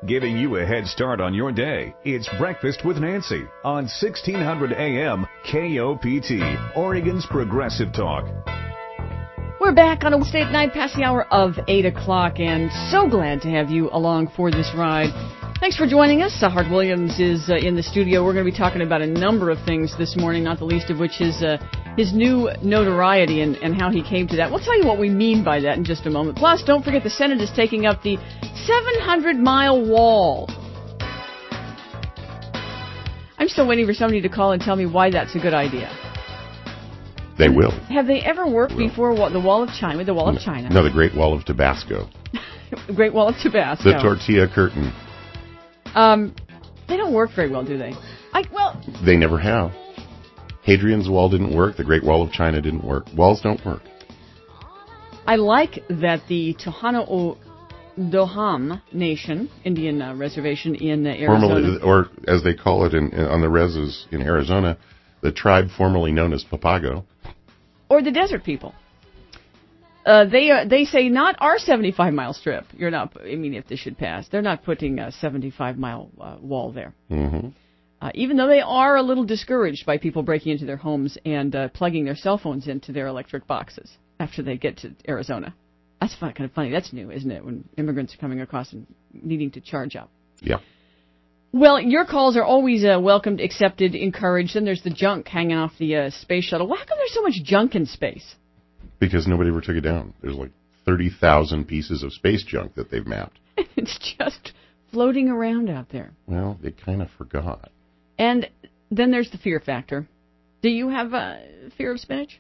Giving you a head start on your day, it's Breakfast with Nancy on 1600 AM KOPT, Oregon's Progressive Talk. We're back on a Wednesday night past the hour of 8 o'clock, and so glad to have you along for this ride. Thanks for joining us. Hart Williams is in the studio. We're going to be talking about a number of things this morning, not the least of which is his new notoriety and how he came to that. We'll tell you what we mean by that in just a moment. Plus, don't forget the Senate is taking up the 700-mile wall. I'm still waiting for somebody to call and tell me why that's a good idea. They will. Have they ever worked before the Wall of China? The Wall of China. No, the Great Wall of Tabasco. The Great Wall of Tabasco. The tortilla curtain. They don't work very well, do they? They never have. Hadrian's Wall didn't work. The Great Wall of China didn't work. Walls don't work. I like that the Tohono O'odham Nation, Indian reservation in Arizona. Formerly, or as they call it on the reses in Arizona, the tribe formerly known as Papago. Or the desert people. They say not our 75-mile strip. You're not. I mean, if this should pass, they're not putting a 75-mile wall there. Mm-hmm. Even though they are a little discouraged by people breaking into their homes and plugging their cell phones into their electric boxes after they get to Arizona. That's kind of funny. That's new, isn't it? When immigrants are coming across and needing to charge up. Yeah. Well, your calls are always welcomed, accepted, encouraged. And there's the junk hanging off the space shuttle. Why come there's so much junk in space? Because nobody ever took it down. There's like 30,000 pieces of space junk that they've mapped. It's just floating around out there. Well, they kind of forgot. And then there's the fear factor. Do you have fear of spinach?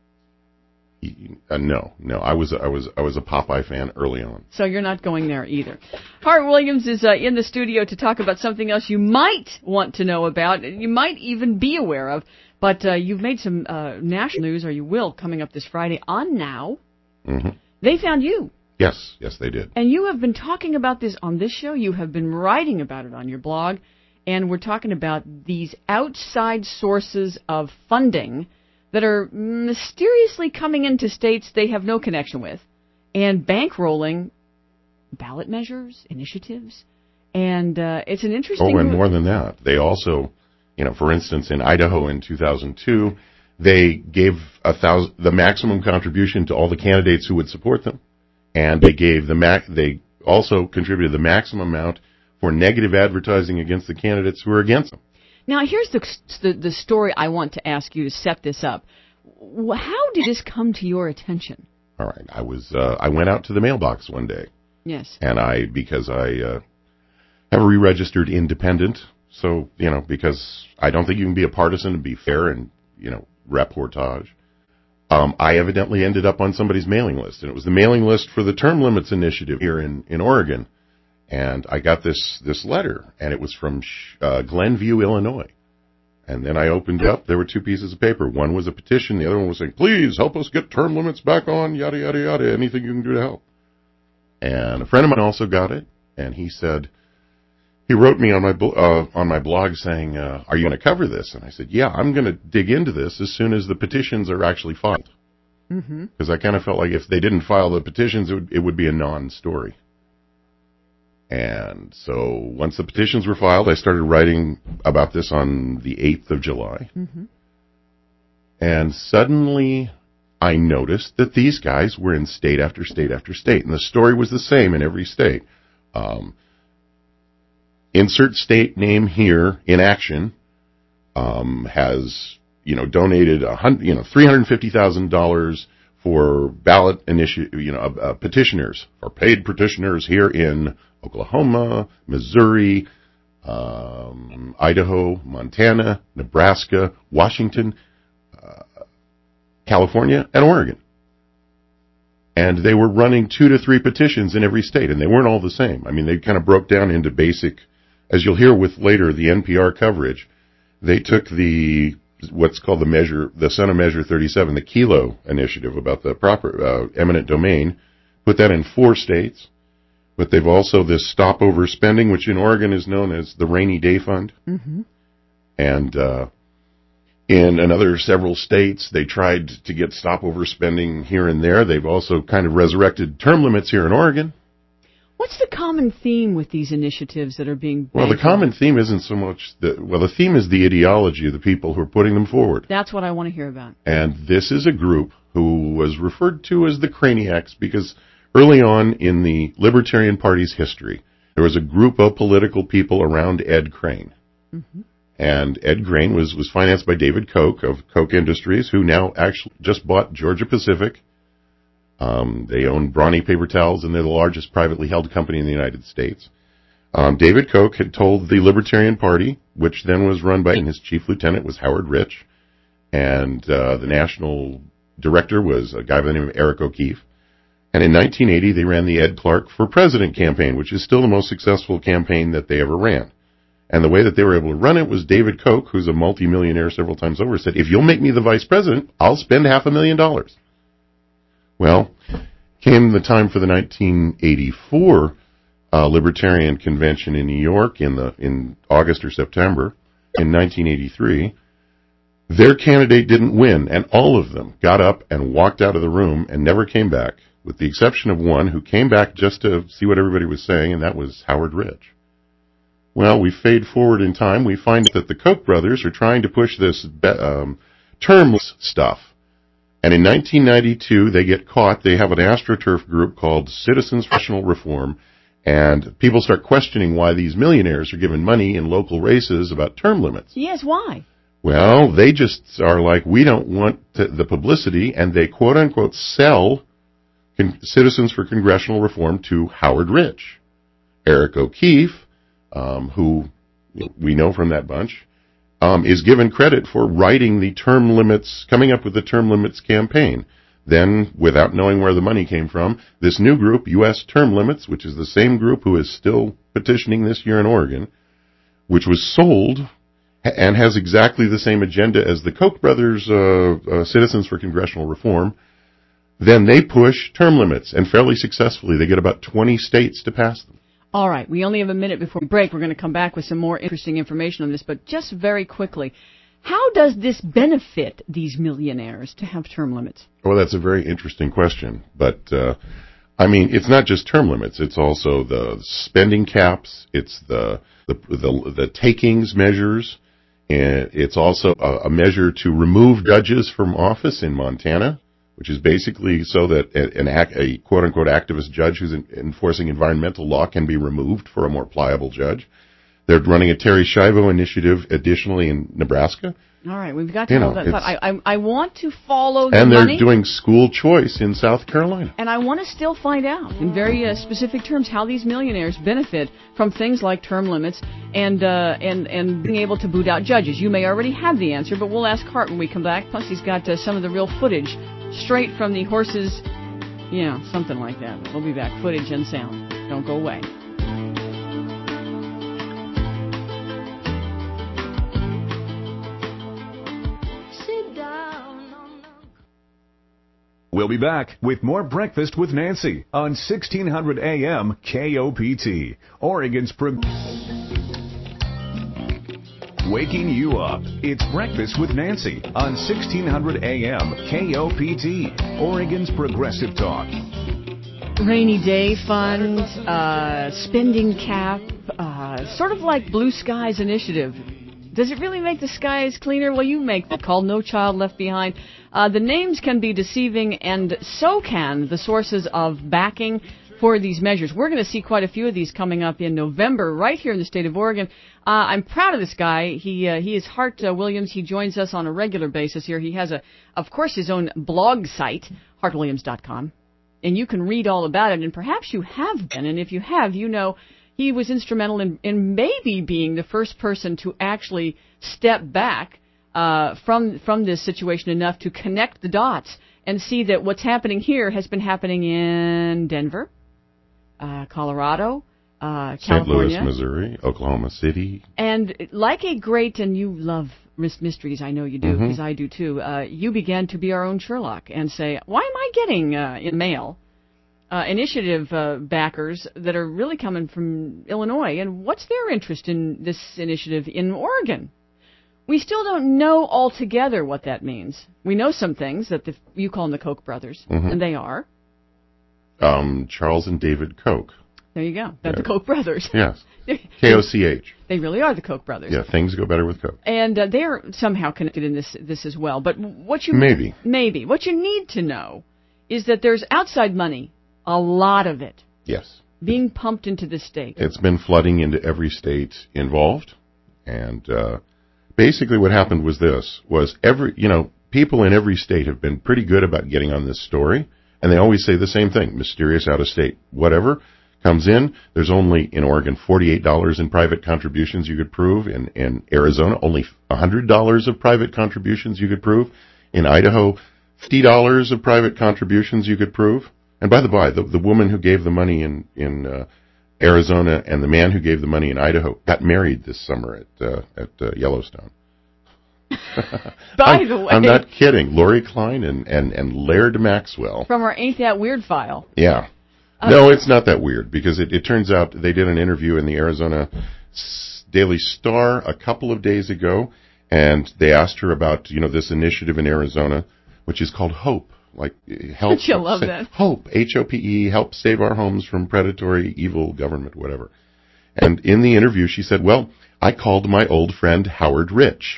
No. I was a Popeye fan early on. So you're not going there either. Hart Williams is in the studio to talk about something else you might want to know about, you might even be aware of, but you've made some national news, or you will, coming up this Friday on Now. Mm-hmm. They found you. Yes, they did. And you have been talking about this on this show. You have been writing about it on your blog. And we're talking about these outside sources of funding that are mysteriously coming into states they have no connection with and bankrolling ballot measures, initiatives. And it's an interesting... Oh, and more than that. They also, for instance, in Idaho in 2002, they gave the maximum contribution to all the candidates who would support them. And they gave they also contributed the maximum amount for negative advertising against the candidates who are against them. Now, here's the story I want to ask you to set this up. How did this come to your attention? All right. I went out to the mailbox one day. Yes. And because I have re-registered independent, so, because I don't think you can be a partisan and be fair and, reportage. I evidently ended up on somebody's mailing list, and it was the mailing list for the Term Limits Initiative here in Oregon. And I got this letter, and it was from Glenview, Illinois. And then I opened it up. There were two pieces of paper. One was a petition. The other one was saying, please help us get term limits back on, yada, yada, yada, anything you can do to help. And a friend of mine also got it, and he said, he wrote me on my blog saying, are you going to cover this? And I said, yeah, I'm going to dig into this as soon as the petitions are actually filed. Mm-hmm. Because I kind of felt like if they didn't file the petitions, it would be a non-story. And so once the petitions were filed, I started writing about this on the 8th of July. Mm-hmm. And suddenly I noticed that these guys were in state after state after state. And the story was the same in every state. Insert state name here in action has, donated $350,000 for ballot petitioners or paid petitioners here in Oklahoma, Missouri, Idaho, Montana, Nebraska, Washington, California, and Oregon. And they were running 2 to 3 petitions in every state, and they weren't all the same. I mean, they kind of broke down into basic, as you'll hear with later, the NPR coverage. They took what's called the Senate Measure 37, the Kilo initiative about the proper eminent domain, put that in 4 states. But they've also this stopover spending, which in Oregon is known as the Rainy Day Fund. Mm-hmm. And in another several states, they tried to get stopover spending here and there. They've also kind of resurrected term limits here in Oregon. What's the common theme with these initiatives that are being Well, the common theme isn't so much the theme is the ideology of the people who are putting them forward. That's what I want to hear about. And this is a group who was referred to as the Craniacs because early on in the Libertarian Party's history, there was a group of political people around Ed Crane. Mm-hmm. And Ed Crane was financed by David Koch of Koch Industries, who now actually just bought Georgia Pacific. They own Brawny Paper Towels, and they're the largest privately held company in the United States. David Koch had told the Libertarian Party, which then was run by, and his chief lieutenant was Howard Rich, and the national director was a guy by the name of Eric O'Keefe. And in 1980, they ran the Ed Clark for President campaign, which is still the most successful campaign that they ever ran. And the way that they were able to run it was David Koch, who's a multimillionaire several times over, said, if you'll make me the vice president, I'll spend $500,000. Well, came the time for the 1984 Libertarian Convention in New York in August or September in 1983. Their candidate didn't win, and all of them got up and walked out of the room and never came back, with the exception of one who came back just to see what everybody was saying, and that was Howard Rich. Well, we fade forward in time. We find that the Koch brothers are trying to push this termless stuff. And in 1992, they get caught. They have an AstroTurf group called Citizens for Professional Reform, and people start questioning why these millionaires are given money in local races about term limits. Yes, why? Well, they just are like, we don't want the publicity, and they quote-unquote sell Citizens for Congressional Reform to Howard Rich. Eric O'Keefe, who we know from that bunch, is given credit for writing the term limits, coming up with the term limits campaign. Then, without knowing where the money came from, this new group, U.S. Term Limits, which is the same group who is still petitioning this year in Oregon, which was sold and has exactly the same agenda as the Koch brothers' Citizens for Congressional Reform, then they push term limits, and fairly successfully. They get about 20 states to pass them. All right, we only have a minute before we break. We're going to come back with some more interesting information on this, but just very quickly, how does this benefit these millionaires to have term limits? Well, that's a very interesting question, but I mean, it's not just term limits. It's also the spending caps. It's the takings measures, and it's also a measure to remove judges from office in Montana, which is basically so that a quote-unquote activist judge who's enforcing environmental law can be removed for a more pliable judge. They're running a Terri Schiavo initiative additionally in Nebraska. All right, we've got to hold that thought. I want to follow the money. And they're money, doing school choice in South Carolina. And I want to still find out in very specific terms how these millionaires benefit from things like term limits and being able to boot out judges. You may already have the answer, but we'll ask Hart when we come back. Plus, he's got some of the real footage straight from the horses, something like that. We'll be back. Footage and sound. Don't go away. We'll be back with more Breakfast with Nancy on 1600 AM KOPT, Oregon's waking you up. It's Breakfast with Nancy on 1600 AM KOPT, Oregon's Progressive Talk. Rainy day fund, spending cap, sort of like Blue Skies Initiative. Does it really make the skies cleaner? Well, you make the call. No Child Left Behind. The names can be deceiving, and so can the sources of backing for these measures. We're going to see quite a few of these coming up in November right here in the state of Oregon. I'm proud of this guy. He is Hart Williams. He joins us on a regular basis here. He has, of course, his own blog site, hartwilliams.com, and you can read all about it, and perhaps you have been, and if you have, he was instrumental in maybe being the first person to actually step back from this situation enough to connect the dots and see that what's happening here has been happening in Denver, Colorado, California, St. Louis, Missouri, Oklahoma City. And like a great, and you love mysteries, I know you do, because I do too, you began to be our own Sherlock and say, why am I getting in mail initiative backers that are really coming from Illinois, and what's their interest in this initiative in Oregon? We still don't know altogether what that means. We know some things that you call them the Koch brothers, and they are Charles and David Koch. There you go. That's the Koch brothers. Yes. K-O-C-H. They really are the Koch brothers. Yeah, things go better with Coke. And they're somehow connected in this as well. But what you Maybe what you need to know is that there's outside money, a lot of it, yes, being pumped into the state. It's been flooding into every state involved, and basically what happened was people in every state have been pretty good about getting on this story, and they always say the same thing: mysterious out of state, whatever comes in. There's only in Oregon $48 in private contributions you could prove. In Arizona, only $100 of private contributions you could prove. In Idaho, $50 of private contributions you could prove. And by the by, the woman who gave the money in Arizona and the man who gave the money in Idaho got married this summer at Yellowstone. By the way, I'm not kidding. Lori Klein and Laird Maxwell from our Ain't That Weird file. Yeah. No, it's not that weird, because it turns out they did an interview in the Arizona Daily Star a couple of days ago, and they asked her about, this initiative in Arizona, which is called HOPE, like help. You'll love that. HOPE, H-O-P-E, help save our homes from predatory, evil government, whatever. And in the interview, she said, well, I called my old friend Howard Rich.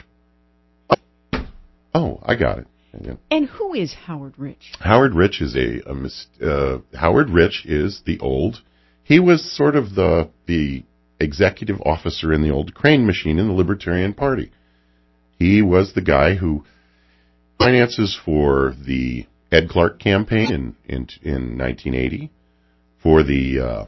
Oh, I got it. Yeah. And who is Howard Rich? Howard Rich is Howard Rich is he was sort of the executive officer in the old crane machine in the Libertarian Party. He was the guy who finances for the Ed Clark campaign in 1980, for the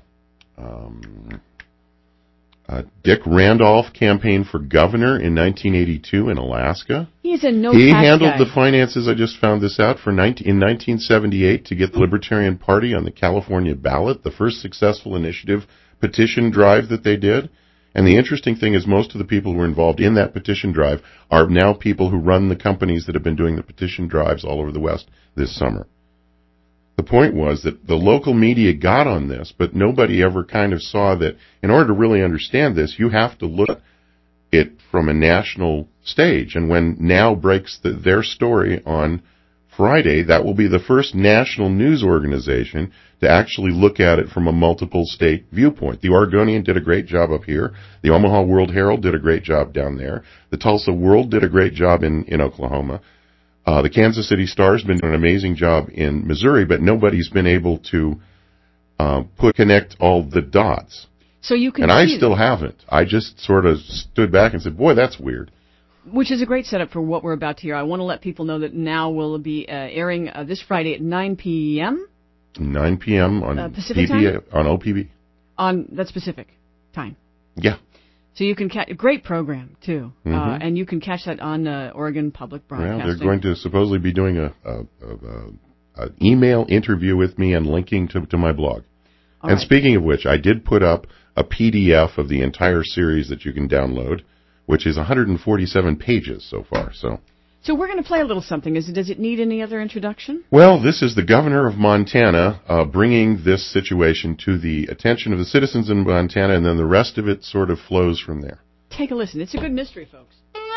Dick Randolph campaign for governor in 1982 in Alaska. He's a He handled the finances, I just found this out, in 1978 to get the Libertarian Party on the California ballot, the first successful initiative petition drive that they did. And the interesting thing is most of the people who were involved in that petition drive are now people who run the companies that have been doing the petition drives all over the West this summer. The point was that the local media got on this, but nobody ever kind of saw that in order to really understand this, you have to look at it from a national stage. And when Now breaks their story on Friday, that will be the first national news organization to actually look at it from a multiple state viewpoint. The Oregonian did a great job up here. The Omaha World Herald did a great job down there. The Tulsa World did a great job in Oklahoma. The Kansas City Star's been doing an amazing job in Missouri, but nobody's been able to connect all the dots. So you can, and I still haven't. I just sort of stood back and said, "Boy, that's weird." Which is a great setup for what we're about to hear. I want to let people know that Now will be airing this Friday at 9 p.m. 9 p.m. on Pacific time? On OPB. That's Pacific time. Yeah. So you can catch a great program too, and you can catch that on Oregon Public Broadcasting. Well, they're going to supposedly be doing an email interview with me and linking to my blog. All and right. Speaking of which, I did put up a PDF of the entire series that you can download, which is 147 pages so far. So we're going to play a little something. Does it need any other introduction? Well, this is the governor of Montana bringing this situation to the attention of the citizens in Montana, and then the rest of it sort of flows from there. Take a listen. It's a good mystery, folks.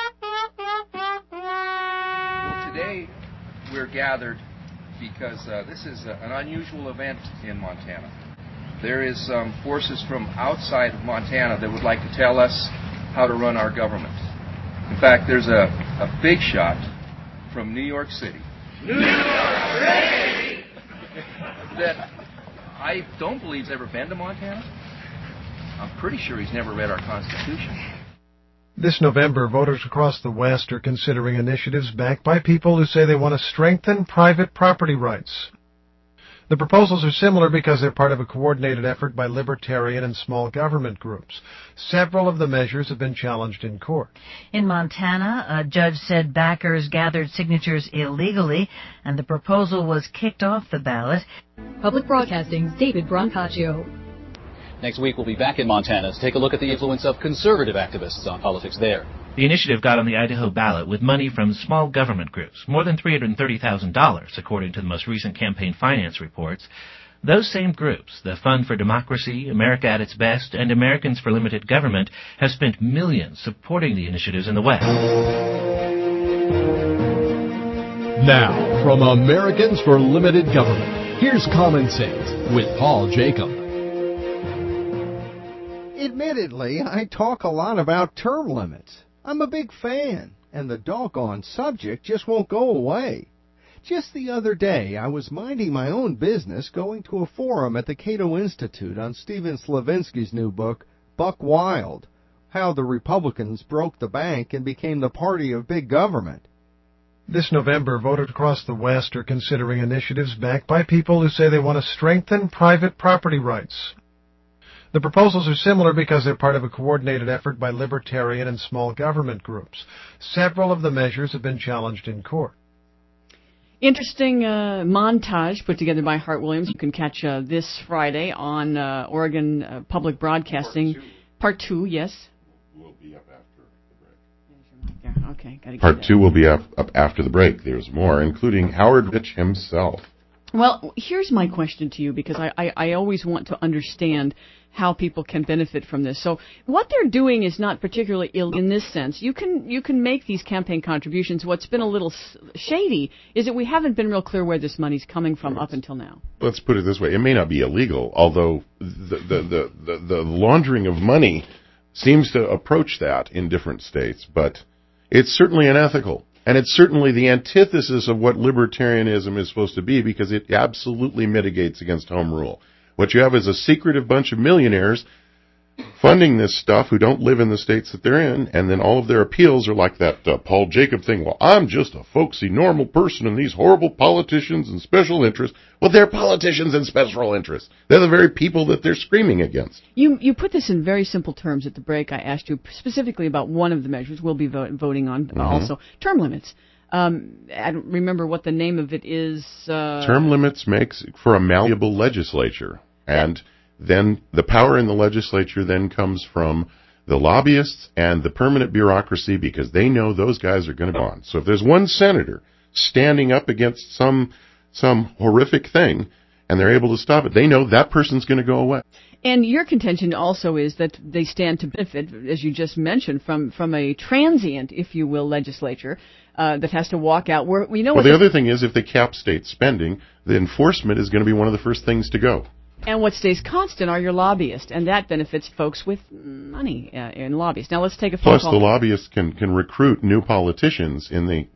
Well, today we're gathered because this is an unusual event in Montana. There is some forces from outside of Montana that would like to tell us how to run our government. In fact, there's a big shot from New York City. New York City! That I don't believe has ever been to Montana. I'm pretty sure he's never read our Constitution. This November, voters across the West are considering initiatives backed by people who say they want to strengthen private property rights. The proposals are similar because they're part of a coordinated effort by libertarian and small government groups. Several of the measures have been challenged in court. In Montana, a judge said backers gathered signatures illegally, and the proposal was kicked off the ballot. Public Broadcasting's David Brancaccio. Next week, we'll be back in Montana to take a look at the influence of conservative activists on politics there. The initiative got on the Idaho ballot with money from small government groups, more than $330,000, according to the most recent campaign finance reports. Those same groups, the Fund for Democracy, America at its Best, and Americans for Limited Government, have spent millions supporting the initiatives in the West. Now, from Americans for Limited Government, here's Common Sense with Paul Jacob. Admittedly, I talk a lot about term limits. I'm a big fan, and the doggone subject just won't go away. Just the other day, I was minding my own business going to a forum at the Cato Institute on Stephen Slavinsky's new book, Buck Wild, How the Republicans Broke the Bank and Became the Party of Big Government. This November, voters across the West are considering initiatives backed by people who say they want to strengthen private property rights. The proposals are similar because they're part of a coordinated effort by libertarian and small government groups. Several of the measures have been challenged in court. Interesting montage put together by Hart Williams. You can catch this Friday on Oregon Public Broadcasting. Part 2, yes. Will be up after the break. Yeah, okay, gotta get Part 2 will be up after the break. There's more, including Howard Rich himself. Well, here's my question to you, because I always want to understand how people can benefit from this. So what they're doing is not particularly ill in this sense. You can make these campaign contributions. What's been a little shady is that we haven't been real clear where this money's coming from up until now. Let's put it this way. It may not be illegal, although the laundering of money seems to approach that in different states, but it's certainly unethical. And it's certainly the antithesis of what libertarianism is supposed to be, because it absolutely mitigates against home rule. What you have is a secretive bunch of millionaires funding this stuff who don't live in the states that they're in, and then all of their appeals are like that Paul Jacob thing. Well, I'm just a folksy, normal person, and these horrible politicians and special interests. Well, they're politicians and special interests. They're the very people that they're screaming against. You put this in very simple terms at the break. I asked you specifically about one of the measures we'll be voting on, also term limits. I don't remember what the name of it is. Term limits makes for a malleable legislature. And then the power in the legislature then comes from the lobbyists and the permanent bureaucracy, because they know those guys are going to go on. So if there's one senator standing up against some horrific thing and they're able to stop it, they know that person's going to go away. And your contention also is that they stand to benefit, as you just mentioned, from a transient, if you will, legislature that has to walk out. Where we know. Well, the other thing is, if they cap state spending, the enforcement is going to be one of the first things to go. And what stays constant are your lobbyists, and that benefits folks with money in lobbyists. Now let's take a phone call. Plus, the lobbyists can recruit new politicians in the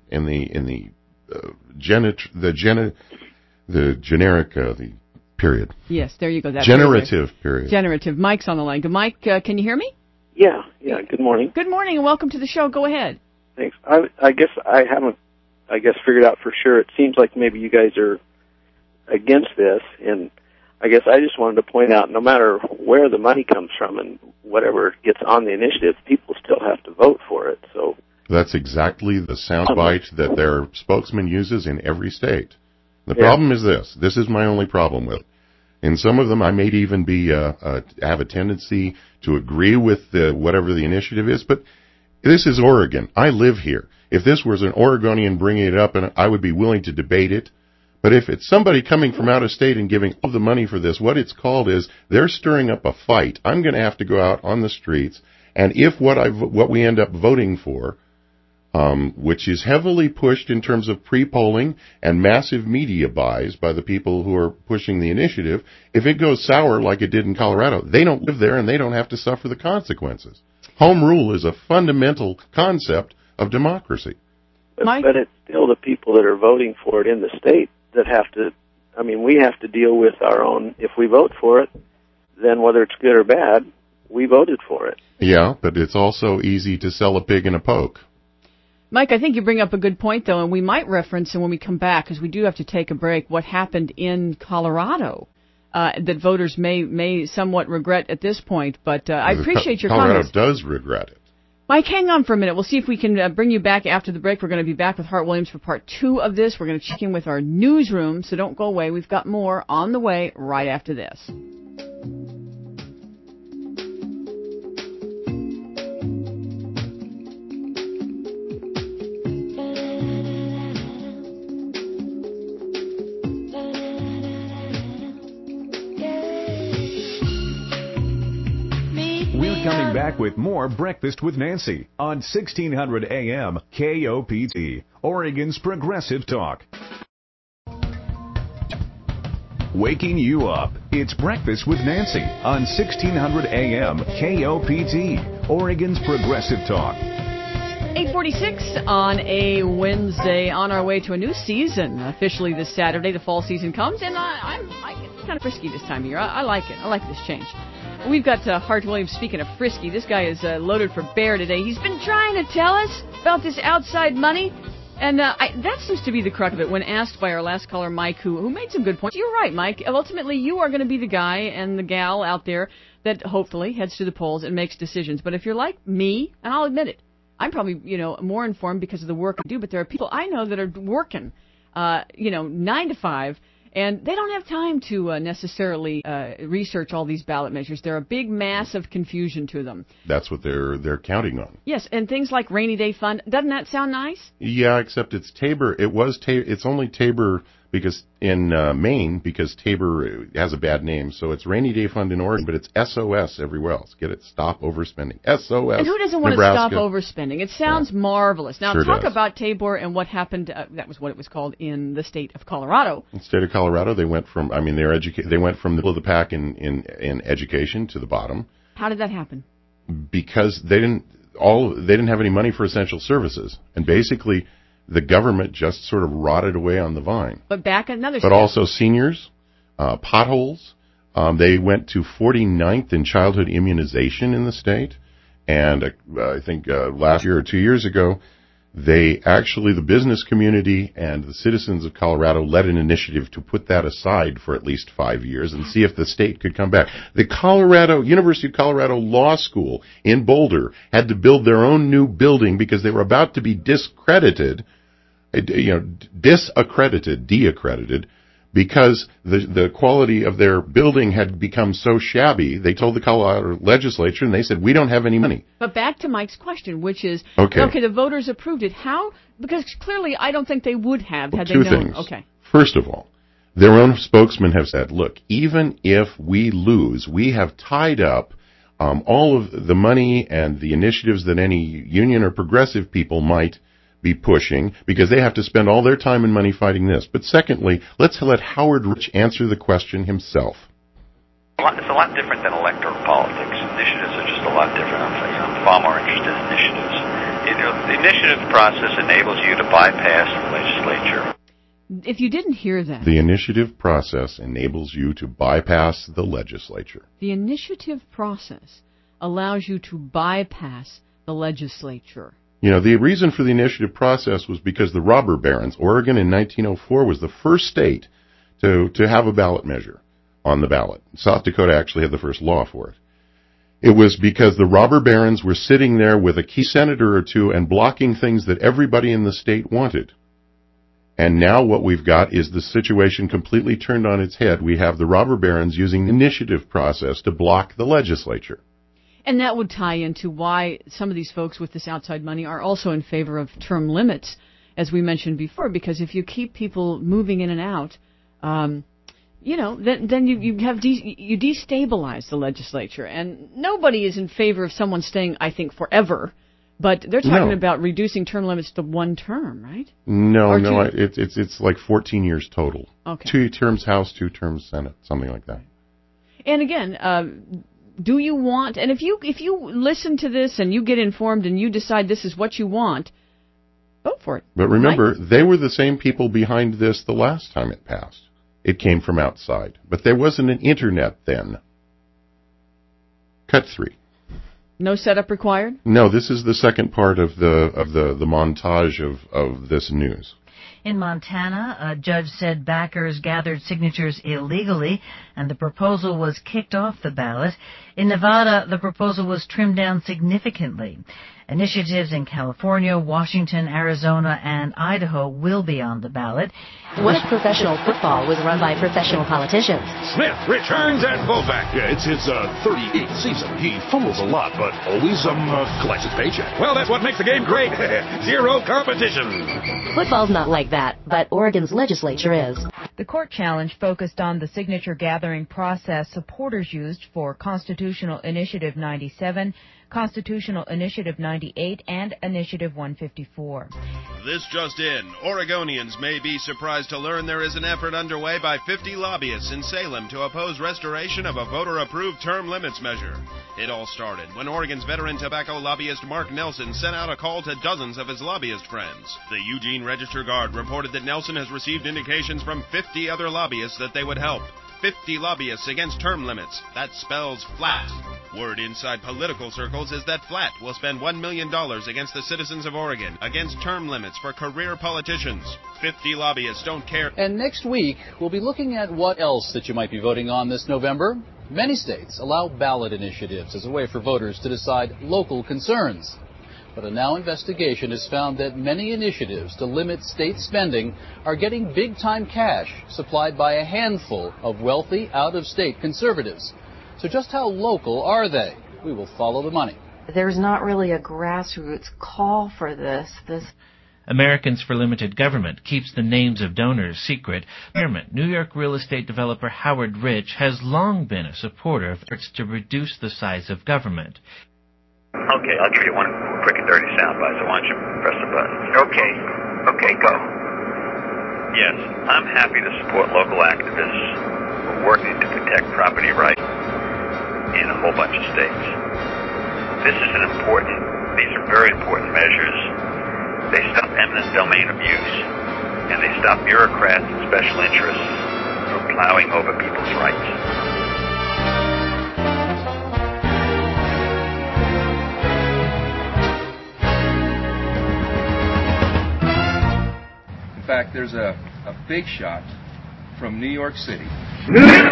period. Yes, there you go. That generative period. Generative. Mike's on the line. Mike, can you hear me? Yeah. Good morning. Good morning, and welcome to the show. Go ahead. Thanks. I guess I haven't figured out for sure. It seems like maybe you guys are against this, and I guess I just wanted to point out, no matter where the money comes from and whatever gets on the initiative, people still have to vote for it. So that's exactly the soundbite that their spokesman uses in every state. The problem is this. This is my only problem with it. In some of them, I may even be have a tendency to agree with whatever the initiative is, but this is Oregon. I live here. If this was an Oregonian bringing it up, and I would be willing to debate it. But if it's somebody coming from out of state and giving all the money for this, what it's called is they're stirring up a fight. I'm going to have to go out on the streets, and if what we end up voting for, which is heavily pushed in terms of pre-polling and massive media buys by the people who are pushing the initiative, if it goes sour like it did in Colorado, they don't live there and they don't have to suffer the consequences. Home rule is a fundamental concept of democracy. But it's still the people that are voting for it in the state that have to, we have to deal with our own. If we vote for it, then whether it's good or bad, we voted for it. Yeah, but it's also easy to sell a pig in a poke. Mike, I think you bring up a good point, though, and we might reference, and when we come back, because we do have to take a break, what happened in Colorado that voters may somewhat regret at this point. But I appreciate your comments. Colorado does regret it. Mike, hang on for a minute. We'll see if we can bring you back after the break. We're going to be back with Hart Williams for part 2 of this. We're going to check in with our newsroom, so don't go away. We've got more on the way right after this. Coming back with more Breakfast with Nancy on 1600 AM KOPT, Oregon's Progressive Talk. waking you up. It's Breakfast with Nancy on 1600 AM KOPT, Oregon's Progressive Talk. 8:46 on a Wednesday, on our way to a new season. Officially this Saturday, the fall season comes, and I get kind of frisky this time of year. I like it. I like this change. We've got Hart Williams. Speaking of frisky, this guy is loaded for bear today. He's been trying to tell us about this outside money, and that seems to be the crux of it. When asked by our last caller, Mike, who made some good points. You're right, Mike. Ultimately, you are going to be the guy and the gal out there that hopefully heads to the polls and makes decisions. But if you're like me, and I'll admit it, I'm probably, more informed because of the work I do, but there are people I know that are working, 9 to 5, and they don't have time to necessarily research all these ballot measures. They're a big mass of confusion to them. That's what they're counting on. Yes, and things like rainy day fund. Doesn't that sound nice? Yeah, except it's Tabor. It's only Tabor because in Maine, because Tabor has a bad name, so it's rainy day fund in Oregon, but it's SOS everywhere else. Get it? Stop overspending. SOS. And who doesn't want Nebraska. to stop overspending? It sounds marvelous. Now, Sure talk does. about Tabor and what happened. That was what it was called in the state of Colorado. In the state of Colorado, they went from they went from the middle of the pack in education to the bottom. How did that happen? Because they didn't have any money for essential services, and basically the government just sort of rotted away on the vine. But back another But step. also seniors, potholes. They went to 49th in childhood immunization in the state, and I think last year or 2 years ago, the business community and the citizens of Colorado led an initiative to put that aside for at least 5 years and see if the state could come back. The University of Colorado Law School in Boulder had to build their own new building because they were about to be deaccredited, because the quality of their building had become so shabby. They told the Colorado legislature, and they said, we don't have any money. But back to Mike's question, which is, okay, the voters approved it. How? Because clearly I don't think they would have had they known. Two things. Okay. First of all, their own spokesmen have said, look, even if we lose, we have tied up all of the money and the initiatives that any union or progressive people might be pushing, because they have to spend all their time and money fighting this. But secondly, let's let Howard Rich answer the question himself. It's a lot different than electoral politics. Initiatives are just a lot different. I'm far more interested in initiatives. The initiative process enables you to bypass the legislature. If you didn't hear that. The initiative process enables you to bypass the legislature. The initiative process allows you to bypass the legislature. The reason for the initiative process was because the robber barons, Oregon in 1904 was the first state to have a ballot measure on the ballot. South Dakota actually had the first law for it. It was because the robber barons were sitting there with a key senator or two and blocking things that everybody in the state wanted. And now what we've got is the situation completely turned on its head. We have the robber barons using the initiative process to block the legislature. And that would tie into why some of these folks with this outside money are also in favor of term limits, as we mentioned before, because if you keep people moving in and out, then you destabilize the legislature. And nobody is in favor of someone staying, I think, forever. But they're talking about reducing term limits to one term, right? No, it's like 14 years total. Okay. 2 terms House, 2 terms Senate, something like that. And again, do you want, and if you listen to this and you get informed and you decide this is what you want, vote for it. But remember, they were the same people behind this the last time it passed. It came from outside. But there wasn't an internet then. Cut 3. No setup required? No, this is the second part of the montage of this news. In Montana, a judge said backers gathered signatures illegally, and the proposal was kicked off the ballot. In Nevada, the proposal was trimmed down significantly. Initiatives in California, Washington, Arizona, and Idaho will be on the ballot. What if professional football was run by professional politicians? Smith returns at fullback. Yeah, it's his 38th season. He fumbles a lot, but always collects his paycheck. Well, that's what makes the game great. Zero competition. Football's not like that, but Oregon's legislature is. The court challenge focused on the signature gathering process supporters used for Constitutional Initiative 97, Constitutional Initiative 98, and Initiative 154. This just in. Oregonians may be surprised to learn there is an effort underway by 50 lobbyists in Salem to oppose restoration of a voter-approved term limits measure. It all started when Oregon's veteran tobacco lobbyist Mark Nelson sent out a call to dozens of his lobbyist friends. The Eugene Register-Guard reported that Nelson has received indications from 50 other lobbyists that they would help. 50 lobbyists against term limits. That spells FLAT. Word inside political circles is that FLAT will spend $1 million against the citizens of Oregon, against term limits for career politicians. 50 lobbyists don't care. And next week, we'll be looking at what else that you might be voting on this November. Many states allow ballot initiatives as a way for voters to decide local concerns. But a now investigation has found that many initiatives to limit state spending are getting big-time cash supplied by a handful of wealthy, out-of-state conservatives. So just how local are they? We will follow the money. There's not really a grassroots call for this. Americans for Limited Government keeps the names of donors secret. New York real estate developer Howard Rich has long been a supporter of efforts to reduce the size of government. Okay, I'll give you one quick and dirty soundbite, so why don't you press the button? Okay, go. Yes, I'm happy to support local activists who are working to protect property rights in a whole bunch of states. These are very important measures. They stop eminent domain abuse, and they stop bureaucrats and special interests from plowing over people's rights. In fact, there's a big shot from New York City. New York!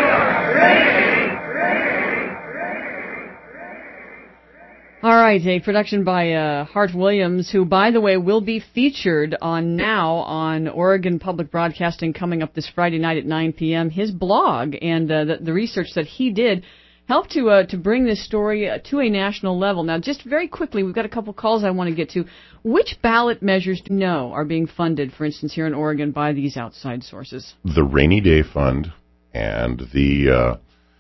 All right, a production by Hart Williams, who, by the way, will be featured on Oregon Public Broadcasting coming up this Friday night at 9 p.m. His blog and the research that he did helped to bring this story to a national level. Now, just very quickly, we've got a couple calls I want to get to. Which ballot measures do you know are being funded, for instance, here in Oregon by these outside sources? The Rainy Day Fund and the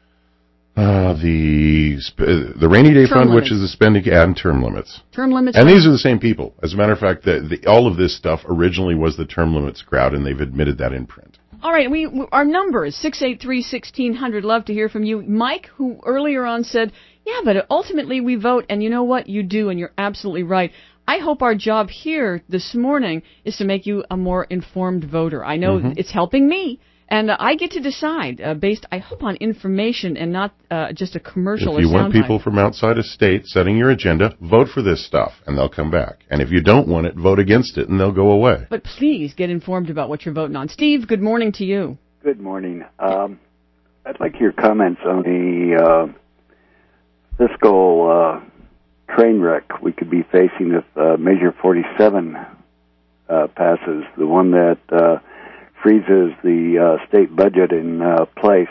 Rainy Day Fund, which is the spending and term limits. Term limits. And these are the same people. As a matter of fact, all of this stuff originally was the term limits crowd, and they've admitted that in print. All right, our number is 683-1600. Love to hear from you. Mike, who earlier on said, yeah, but ultimately we vote, and you know what? You do, and you're absolutely right. I hope our job here this morning is to make you a more informed voter. I know it's helping me, and I get to decide based, I hope, on information and not just a commercial. If you want people from outside of state setting your agenda, vote for this stuff, and they'll come back. And if you don't want it, vote against it, and they'll go away. But please get informed about what you're voting on. Steve, good morning to you. Good morning. I'd like your comments on the fiscal train wreck we could be facing if Measure 47 passes, the one that freezes the state budget in place,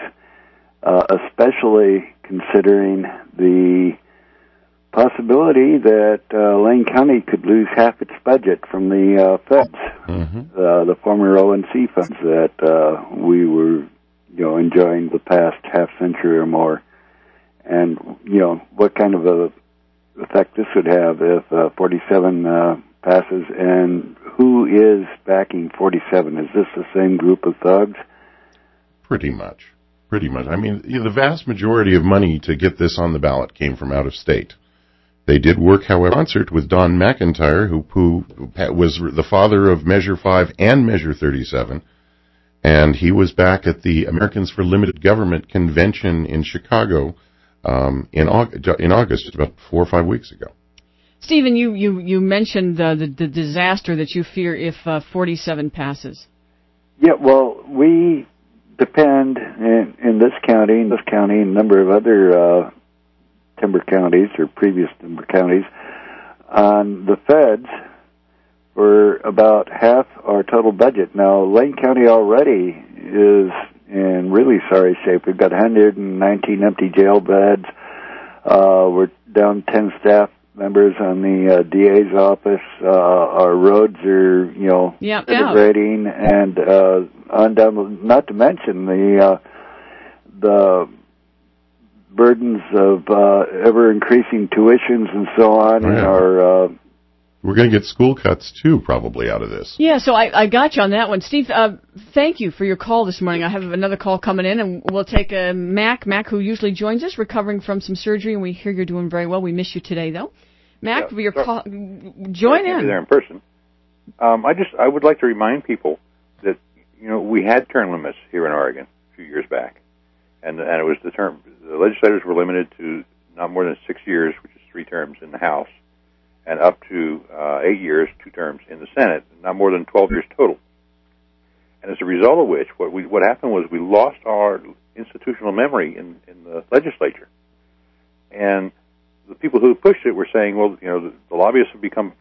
especially considering the possibility that Lane County could lose half its budget from the feds, the former ONC funds that we were, enjoying the past half century or more, and what kind of a effect this would have if 47 passes, and who is backing 47? Is this the same group of thugs? Pretty much. I mean, the vast majority of money to get this on the ballot came from out of state. They did work, however, in concert with Don McIntyre, who was the father of Measure 5 and Measure 37, and he was back at the Americans for Limited Government convention in Chicago in August, about 4 or 5 weeks ago. Stephen, you mentioned the disaster that you fear if 47 passes. Yeah, well, we depend in this county, and a number of other timber counties or previous timber counties, on the feds for about half our total budget. Now, Lane County already is in really sorry shape. We've got 119 empty jail beds. We're down 10 staff members on the DA's office. Our roads are, disintegrating, and and not to mention the burdens of ever increasing tuitions and so on in our. We're going to get school cuts too, probably out of this. Yeah, so I got you on that one, Steve. Thank you for your call this morning. I have another call coming in, and we'll take Mac, who usually joins us, recovering from some surgery, and we hear you're doing very well. We miss you today, though. Mac, for your call, join in. Be there in person. I would like to remind people that we had term limits here in Oregon a few years back, and it was the legislators were limited to not more than 6 years, which is 3 terms in the House, and up to 8 years, 2 terms in the Senate, not more than 12 years total. And as a result of which, what happened was we lost our institutional memory in the legislature. And the people who pushed it were saying, well, the lobbyists have become